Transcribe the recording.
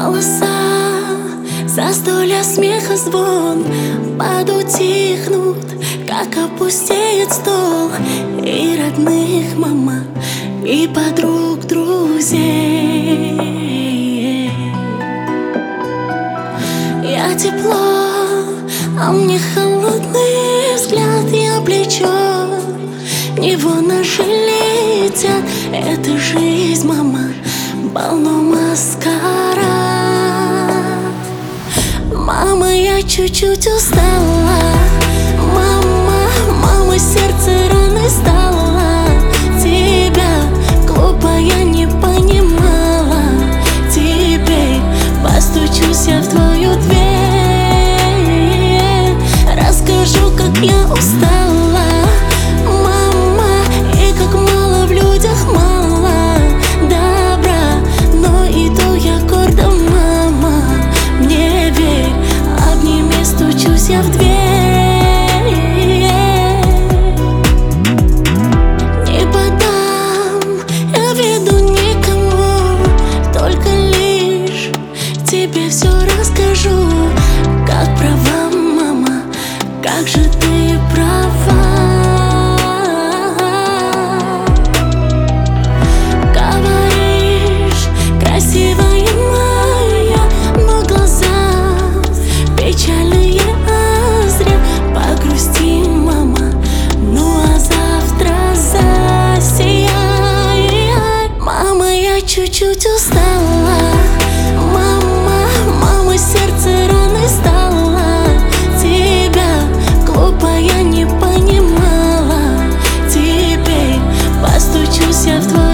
Голоса, застолья, смеха, звон подутихнут, как опустеет стол. И родных, мама, и подруг, друзей. Я тепло, а мне холодный взгляд. Я плечо, в него ножи летят. Это жизнь, мама, полно маскарад. Мама, я чуть-чуть устала. Мама, сердце раной стало. Тебя глупо я не понимала. Теперь постучусь я в твою дверь. Расскажу, как я устала, мама, и как мало в людях мало добра. Но иду я гордо, мама, мне верь, обними, стучусь я в дверь. Не подам я виду никому, только лишь тебе все расскажу. Как права, мама, как же ты права. Говоришь, красивая моя, но глаза печальные, а зря. Погрусти, мама, ну а завтра засияй. Мама, я чуть-чуть устала. Мама, сердце раной стало. Тебя глупо я не понимала. Теперь постучусь я в твой